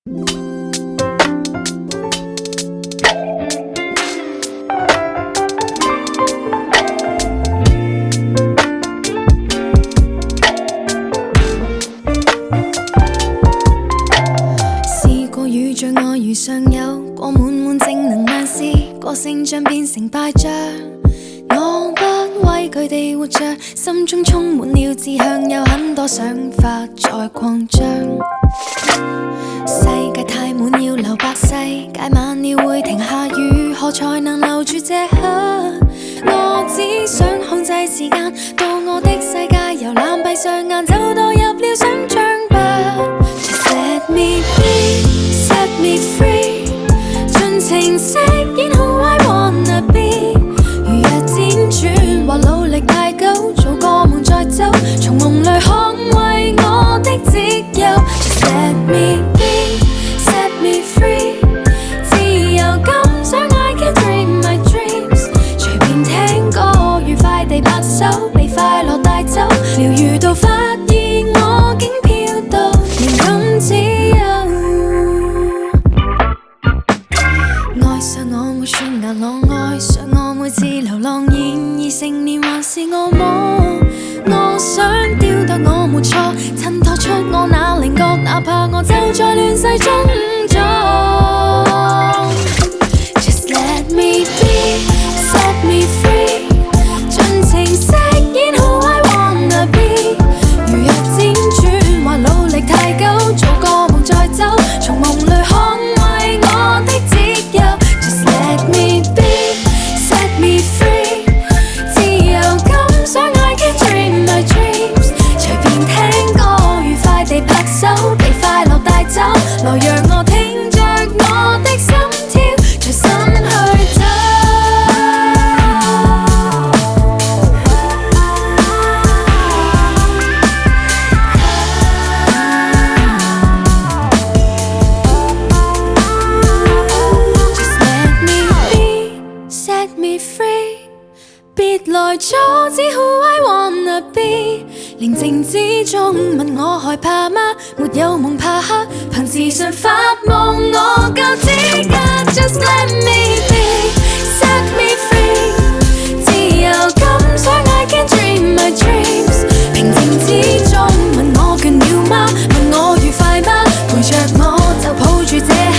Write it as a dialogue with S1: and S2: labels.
S1: 試過遇着愛如上有過滿滿正能量，試過勝仗變成敗仗。我不畏懼地活着，心中充滿了志向，有很多想法在擴張。世界太滿要留白，世界慢了會停下，如何才能留住這刻？我只想控制時間，到我的世界由藍閉上眼就墮入了想象吧。Just let me be, set me free， 盡情飾演 who I wanna be。如若輾轉或努力太久，做個夢再走，從夢裏捍衛我的自由。Just let me be, set me free， 自由感想 I can dream my dreams， 隨便聽歌愉快地拍手，被快樂帶走，療癒到發現我竟飄到連咁自由。愛上我沒算硬朗，愛上我每次流浪，然而成年還是我麼？我想丟掉我沒錯，襯托出我那稜角，哪怕我就在亂世中撞。Just let me be, set me free， 盡情飾演 who I wanna be。如若輾轉或努力太久，做個夢再走，從夢裏捍衛我的自由。Just let me be, set me free， 自由感想 I can dream my dreams， 隨便聽歌愉快地拍手，被快樂帶走，來讓我聽着我的心跳，隨心去走。Just let me be, set me free， 別來阻止 who I wanna be。寧靜之中問我害怕嗎？沒有夢怕黑，憑自信發夢我夠資格。Just let me be, set me free， 自由感想 I can dream my dreams。平靜之中問我倦了嗎？問我愉快嗎？陪着我就抱住這